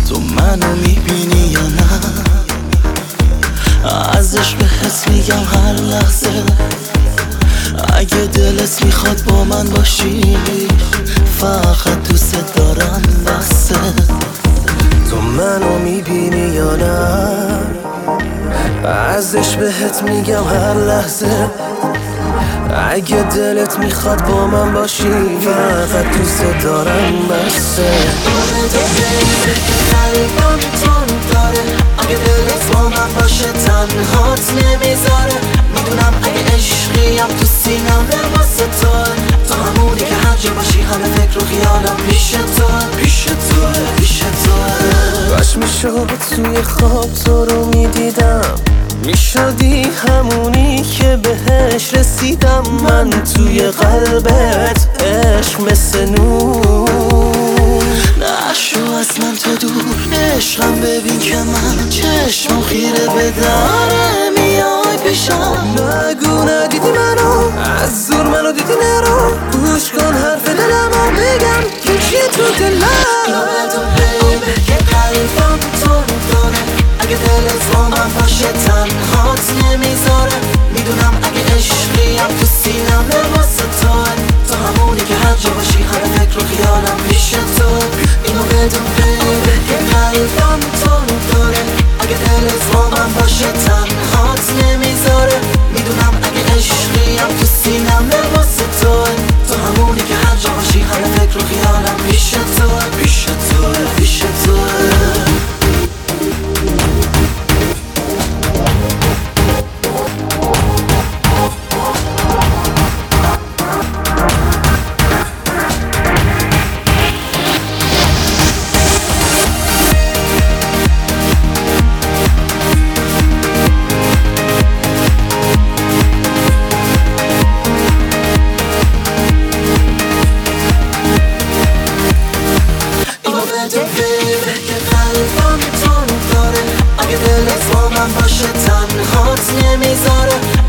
تو منو میبینی یا نه؟ ازش بهت میگم هر لحظه اگه دلت میخواد با من باشی فقط دوست دارم بسه. تو منو میبینی یا نه؟ ازش بهت میگم هر لحظه اگه دلت میخواد با من باشی فقط دوست دارم بسه. قلبم تو داره اگه دلت با من باشه تنهات نمیذاره. میدونم اگه عشقیم تو سینم واسه تو همونی که هر جا باشی همه فکر و خیالم پیش تو باش میشد توی خواب تو رو میدیدم میشدی همونی که بهش رسیدم. من توی قلبت عشق مثل نور نشو از من تو دور. عشقم ببین که من چشم خیره به داره میای پیشم. نگو ندیدی منو از زور منو دیدی نرو گوش کن حرف دلمو بگم که چیه تو دلم. که قلبم تو داره اگه دلت با من باشه تنهات نمیذاره. میدونم اگه عشقیم تو سینم واسه تو همونی که هر جا باشی همه فکر و خیالم پیش تو. اینو بدون بیبه که قلبم تو داره اگه دلت با من باشه تنهات نمیذاره. میدونم اگه عشقیم تو سینم واسه تو همونی که هر جا باشی همه فکر و خیالم پیش تو. اگه دلت با من باشه تنهات نمیذاره.